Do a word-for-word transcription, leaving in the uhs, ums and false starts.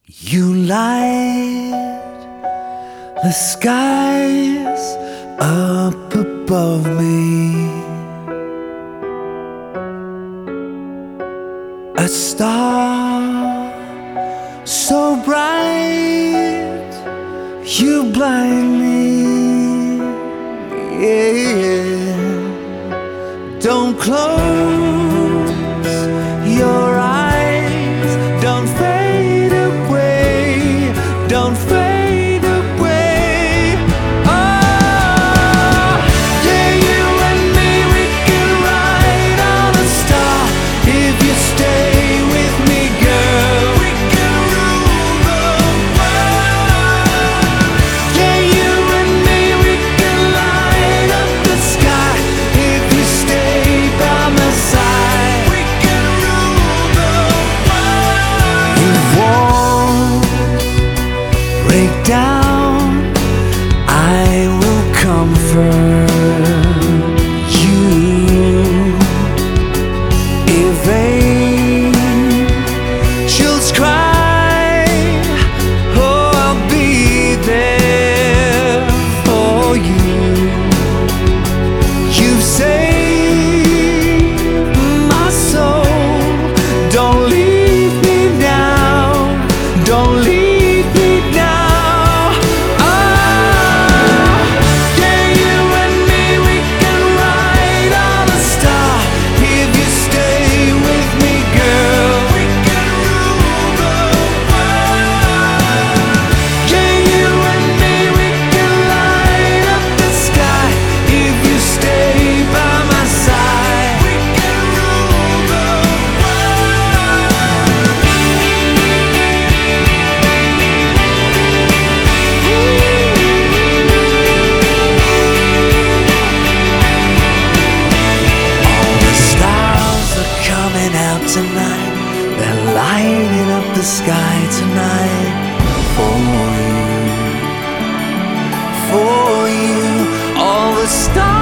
You light the skies up above me, a star so bright you blind me. Yeah. Don't close your eyes, don't fade away, don't fade away. Oh, yeah, you and me, we can ride on a star. If you stay with me, girl, we can rule the world. Yeah, you and me, we can light up the sky. If you stay by my side, we can rule the world. You won't break down, I will comfort you. If angels cry, oh, I'll be there for you. You've saved my soul, don't leave me now, don't leave me now. Oh, yeah, you and me, we can ride on a star. If you stay with me, girl, we can rule the world. Yeah, you and me, we can light up the sky. If you stay by my side, we can rule the All the stars are coming out tonight, they're lighting up the sky tonight for you, for you. All the stars